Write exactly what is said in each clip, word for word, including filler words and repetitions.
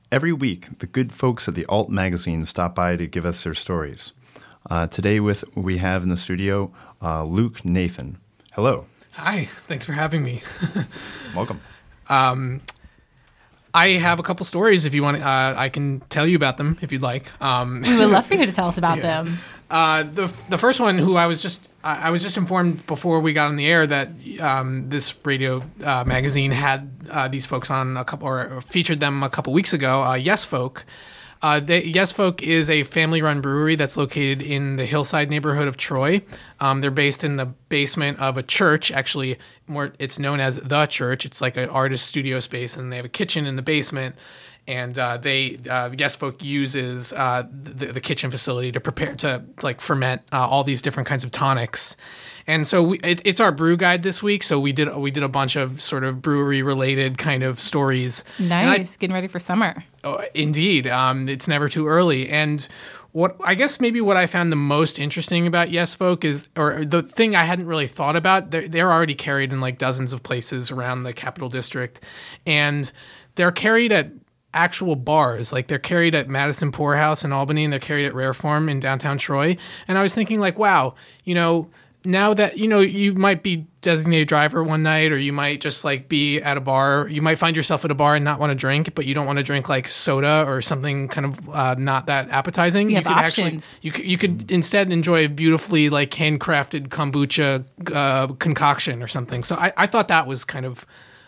Every week, the good folks at the Alt magazine stop by to give us their stories. Uh, today, with we have in the studio uh, Luke Nathan. Hello. Hi. Thanks for having me. Welcome. Um, I have a couple stories. If you want, uh, I can tell you about them if you'd like. Um, we would love for you to tell us about yeah. them. Uh, the the first one, who I was just I, I was just informed before we got on the air that um, this radio uh, magazine had uh, these folks on a couple or featured them a couple weeks ago. Uh, Yes Folk. Uh, they, Yes Folk is a family-run brewery that's located in the Hillside neighborhood of Troy. Um, they're based in the basement of a church. Actually, more it's known as The Church. It's like an artist studio space, and they have a kitchen in the basement. And uh, they, uh, Yes Folk uses uh, the, the kitchen facility to prepare to like ferment uh, all these different kinds of tonics. And so we, it, it's our brew guide this week. So we did we did a bunch of sort of brewery related kind of stories. Nice, I, getting ready for summer. Oh, indeed, um, it's never too early. And what I guess maybe what I found the most interesting about Yes Folk is, or the thing I hadn't really thought about, they're, they're already carried in like dozens of places around the Capital District, and they're carried at actual bars. Like they're carried at Madison Poorhouse in Albany, and they're carried at Rare Farm in downtown Troy. And I was thinking like, wow, you know, now that, you know, you might be designated driver one night, or you might just like be at a bar, you might find yourself at a bar and not want to drink, but you don't want to drink like soda or something kind of uh, not that appetizing. You, you have could options. actually, you could, you could instead enjoy a beautifully like handcrafted kombucha uh, concoction or something. So I, I thought that was kind of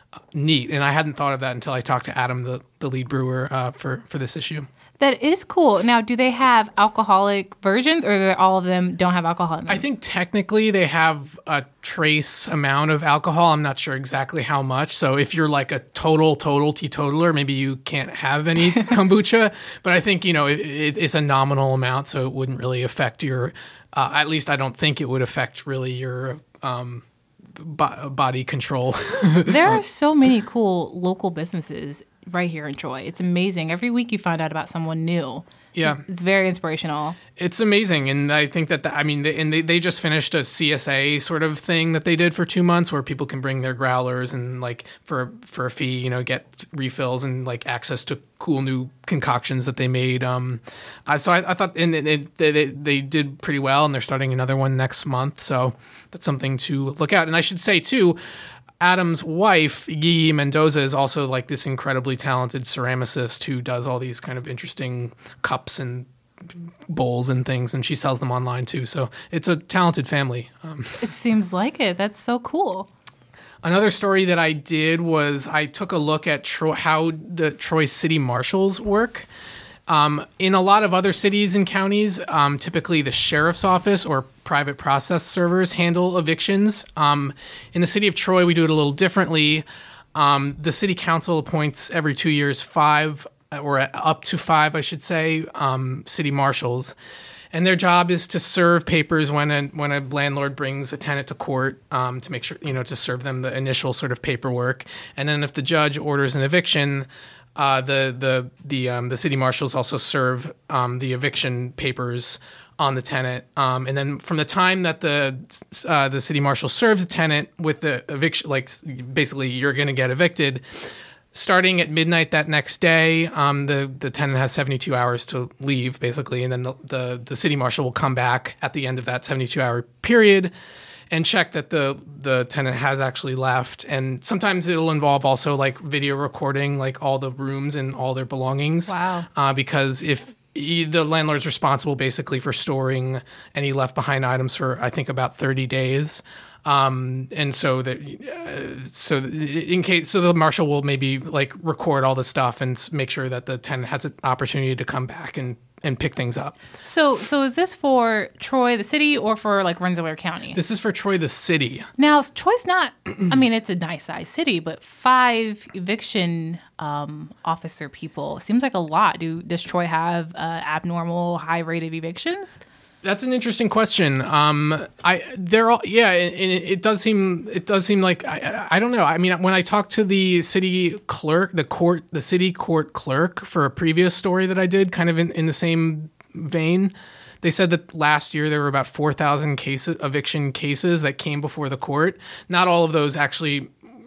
neat, and I hadn't thought of that until I talked to Adam, the, the lead brewer, uh, for, for this issue. That is cool. Now, do they have alcoholic versions, or do all of them don't have alcohol in them? I think technically they have a trace amount of alcohol. I'm not sure exactly how much. So if you're like a total, total teetotaler, maybe you can't have any kombucha. But I think, you know, it, it, it's a nominal amount, so it wouldn't really affect your, uh, at least I don't think it would affect really your um, bo- body control. There are so many cool local businesses right here in Troy. It's amazing. Every week you find out about someone new. Yeah. It's, it's very inspirational. It's amazing. And I think that, the, I mean, they, and they, they just finished a C S A sort of thing that they did for two months where people can bring their growlers and like for, for a fee, you know, get refills and like access to cool new concoctions that they made. Um, uh, so I, I thought and it, it, they, they did pretty well, and they're starting another one next month. So that's something to look at. And I should say too, Adam's wife, Gigi Mendoza, is also like this incredibly talented ceramicist who does all these kind of interesting cups and bowls and things, and she sells them online too. So it's a talented family. Um, it seems like it. That's so cool. Another story that I did was I took a look at Tro- how the Troy City Marshals work. Um, in a lot of other cities and counties, um, typically the sheriff's office or private process servers handle evictions. Um, in the city of Troy, we do it a little differently. Um, the city council appoints every two years five, or up to five, I should say, um, city marshals. And their job is to serve papers when a when a landlord brings a tenant to court, um, to make sure, you know, to serve them the initial sort of paperwork. And then if the judge orders an eviction, Uh, the the the um, the city marshals also serve um, the eviction papers on the tenant, um, and then from the time that the uh, the city marshal serves the tenant with the eviction, like basically you're going to get evicted, starting at midnight that next day, um, the the tenant has seventy-two hours to leave, basically, and then the, the the city marshal will come back at the end of that seventy-two hour period and check that the the tenant has actually left. And sometimes it'll involve also like video recording, like all the rooms and all their belongings. Wow. Uh, because if he, the landlord's responsible basically for storing any left behind items for, I think, about thirty days. Um, and so that, uh, so in case, so the marshal will maybe like record all the stuff and make sure that the tenant has an opportunity to come back and and pick things up. So so is this for Troy, the city, or for like Rensselaer County? This is for Troy, the city. Now, Troy's not, I mean, it's a nice sized city, but five eviction um, officer people seems like a lot. Do Does Troy have uh, abnormal high rate of evictions? That's an interesting question. Um, I they're all yeah. It, it does seem it does seem like I, I don't know. I mean, when I talked to the city clerk, the court, the city court clerk for a previous story that I did, kind of in, in the same vein, they said that last year there were about four thousand cases, eviction cases that came before the court. Not all of those actually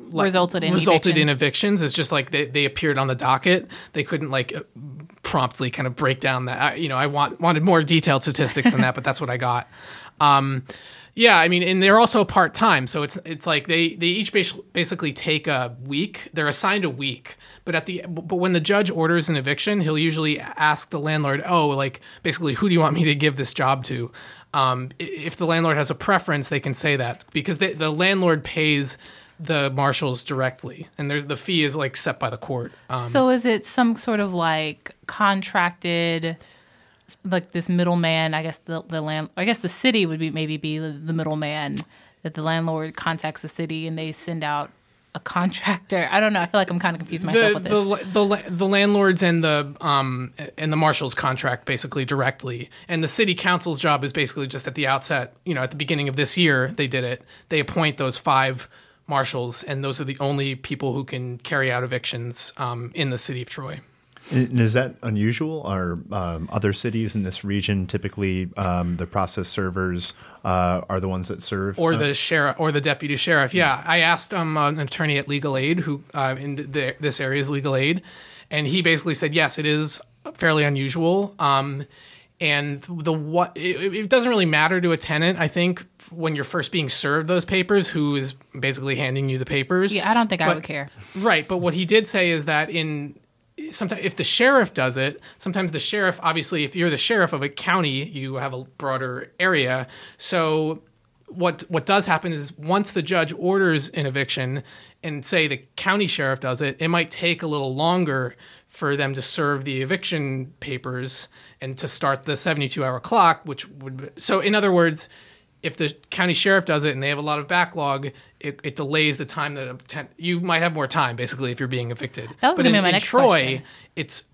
resulted in resulted in evictions. evictions. It's just like they, they appeared on the docket. They couldn't like promptly kind of break down that. I, you know, I want wanted more detailed statistics than that, but that's what I got. Um, yeah, I mean, and they're also part time, so it's it's like they they each bas- basically take a week. They're assigned a week, but at the but when the judge orders an eviction, he'll usually ask the landlord, "Oh, like basically, who do you want me to give this job to?" Um, if the landlord has a preference, they can say that because they, the landlord pays the marshals directly, and there's the fee is like set by the court. Um, so is it some sort of like contracted, like this middleman? I guess the the land. I guess the city would be maybe be the, the middleman that the landlord contacts the city and they send out a contractor. I don't know. I feel like I'm kind of confusing myself the, with this. The, the the landlords and the um and the marshals contract basically directly, and the city council's job is basically just at the outset. You know, at the beginning of this year, they did it. They appoint those five marshals, and those are the only people who can carry out evictions um, in the city of Troy. And is that unusual? Are um, other cities in this region typically um, the process servers uh, are the ones that serve? Or uh, the sheriff, or the deputy sheriff. Yeah, I asked um, an attorney at Legal Aid, who uh, in the, this area is Legal Aid, and he basically said, yes, it is fairly unusual. Um, and the what it, it doesn't really matter to a tenant, I think, when you're first being served those papers, who is basically handing you the papers. Yeah, I don't think but, I would care. Right, but what he did say is that in sometimes if the sheriff does it, sometimes the sheriff, obviously, if you're the sheriff of a county, you have a broader area. So what what does happen is once the judge orders an eviction and say the county sheriff does it, it might take a little longer for them to serve the eviction papers and to start the seventy-two hour clock, which would, so in other words, if the county sheriff does it and they have a lot of backlog, it, it delays the time that a ten, you might have more time, basically, if you're being evicted. That was but going to be in, my in next Troy, question. it's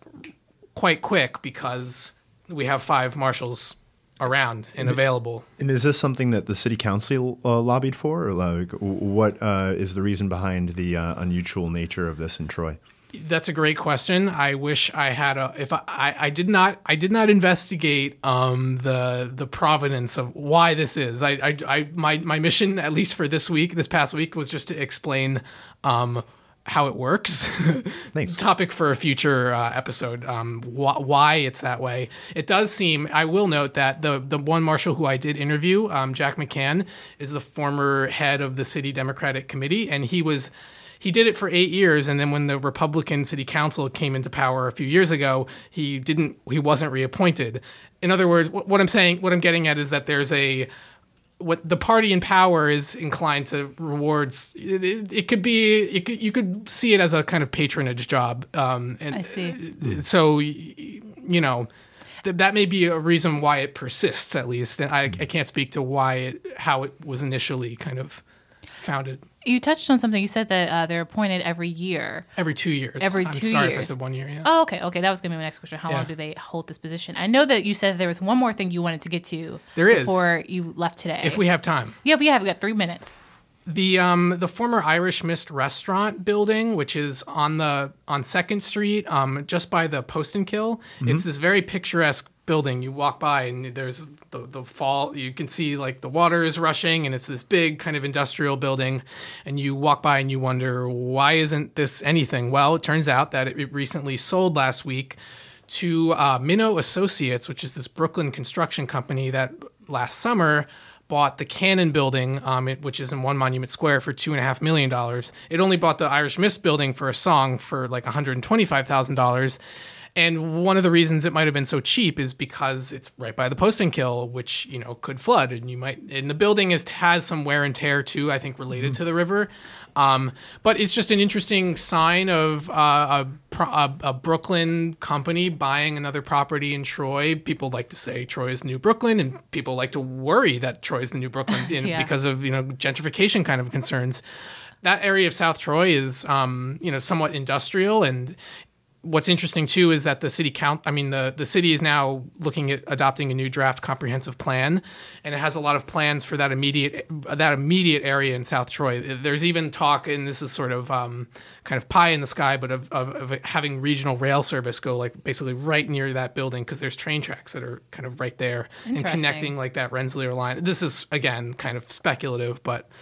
quite quick because we have five marshals around and available. And is this something that the city council uh, lobbied for? Or like, what uh, is the reason behind the uh, unusual nature of this in Troy? That's a great question. I wish I had a. If I, I, I did not, I did not investigate um, the the provenance of why this is. I, I, I, my my mission, at least for this week, this past week, was just to explain um, how it works. Thanks. Topic for a future uh, episode. Um, wh- why it's that way. It does seem. I will note that the the one marshal who I did interview, um, Jack McCann, is the former head of the city Democratic Committee, and he was. He did it for eight years, and then when the Republican City Council came into power a few years ago, he didn't. He wasn't reappointed. In other words, what, what I'm saying, what I'm getting at, is that there's a what the party in power is inclined to rewards. It, it, it could be. It could, you could see it as a kind of patronage job. Um, and I see. So, you know. Th- that may be a reason why it persists, at least. And I, I can't speak to why it, how it was initially kind of founded. You touched on something. You said that uh, they're appointed every year. Every two years. Every I'm two sorry years. if I said one year. Yeah. Oh, okay. Okay, that was going to be my next question. How Yeah. long do they hold this position? I know that you said there was one more thing you wanted to get to There is. before you left today. If we have time. Yeah, we have. We got three minutes. The um the former Irish Mist restaurant building, which is on the on Second Street, um just by the Post and Kill. It's this very picturesque building. You walk by and there's the the fall. You can see like the water is rushing, and it's this big kind of industrial building. And you walk by and you wonder, why isn't this anything? Well, it turns out that it recently sold last week to uh, Minnow Associates, which is this Brooklyn construction company that last summer bought the Cannon building, um, it, which is in One Monument Square, for two and a half million dollars. It only bought the Irish Mist building for a song for like one hundred twenty-five thousand dollars. And one of the reasons it might have been so cheap is because it's right by the Post and Kill, which, you know, could flood, and you might. And the building is has some wear and tear too, I think, related mm-hmm. to the river. Um, but it's just an interesting sign of uh, a, a, a Brooklyn company buying another property in Troy. People like to say Troy is the new Brooklyn, and people like to worry that Troy is the new Brooklyn in, yeah. because of, you know, gentrification kind of concerns. That area of South Troy is, um, you know, somewhat industrial, and what's interesting too is that the city count. I mean, the, the city is now looking at adopting a new draft comprehensive plan, and it has a lot of plans for that immediate that immediate area in South Troy. There's even talk, and this is sort of um, kind of pie in the sky, but of, of, of having regional rail service go like basically right near that building, because there's train tracks that are kind of right there and connecting like that Rensselaer line. This is again kind of speculative, but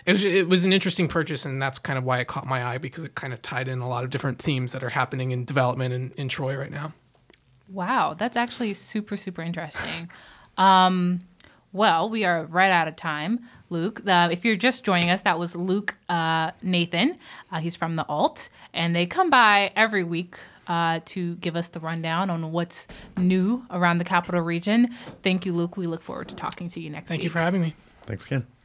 it was it was an interesting purchase, and that's kind of why it caught my eye, because it kind of tied in a lot of different themes that are happening in development in, in Troy right now. Wow, that's actually super, super interesting. um, well, we are right out of time, Luke. Uh, if you're just joining us, that was Luke uh, Nathan. Uh, he's from the Alt, and they come by every week uh, to give us the rundown on what's new around the Capital Region. Thank you, Luke. We look forward to talking to you next Thank week. you for having me. Thanks again.